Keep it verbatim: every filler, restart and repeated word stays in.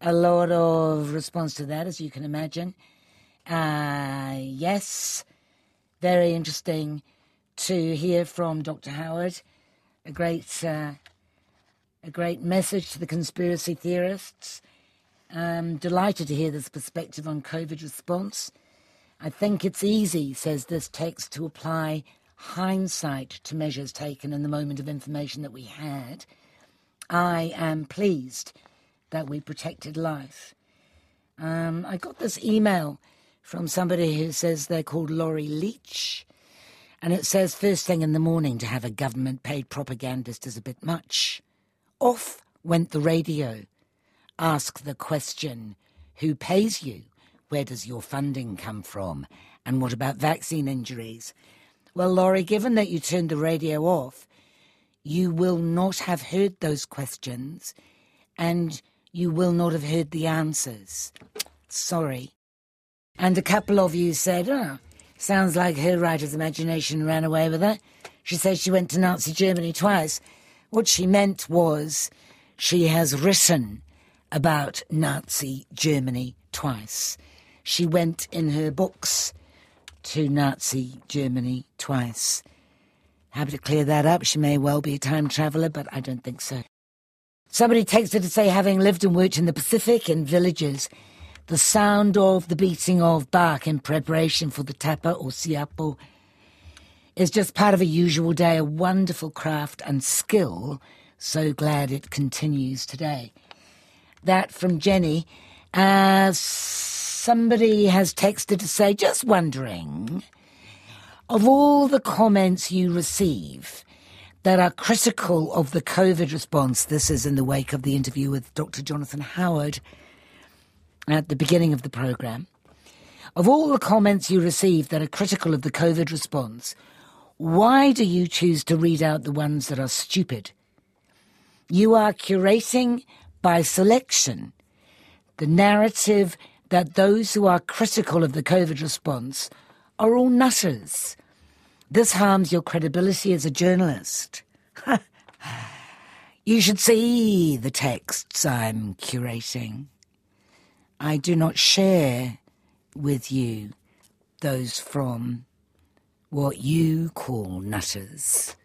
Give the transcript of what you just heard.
a lot of response to that, as you can imagine. Uh, yes, very interesting to hear from Doctor Howard. A great, uh, a great message to the conspiracy theorists. Um, delighted to hear this perspective on COVID response. I think it's easy, says this text, to apply hindsight to measures taken in the moment of information that we had. I am pleased that we protected life. Um, I got this email from somebody who says they're called Laurie Leach, and it says, first thing in the morning to have a government-paid propagandist is a bit much. Off went the radio. Ask the question, who pays you? Where does your funding come from? And what about vaccine injuries? Well, Laurie, given that you turned the radio off, you will not have heard those questions, and you will not have heard the answers. Sorry. And a couple of you said, oh, sounds like her writer's imagination ran away with her. She says she went to Nazi Germany twice. What she meant was she has written about Nazi Germany twice. She went in her books to Nazi Germany twice. Happy to clear that up. She may well be a time traveller, but I don't think so. Somebody texted to say, having lived and worked in the Pacific in villages, the sound of the beating of bark in preparation for the tapa or siapo is just part of a usual day, a wonderful craft and skill. So glad it continues today. That from Jenny. Uh, somebody has texted to say, just wondering, of all the comments you receive that are critical of the COVID response, this is in the wake of the interview with Doctor Jonathan Howard at the beginning of the programme, of all the comments you receive that are critical of the COVID response, why do you choose to read out the ones that are stupid? You are curating by selection the narrative that those who are critical of the COVID response are all nutters. This harms your credibility as a journalist. You should see the texts I'm curating. I do not share with you those from what you call nutters.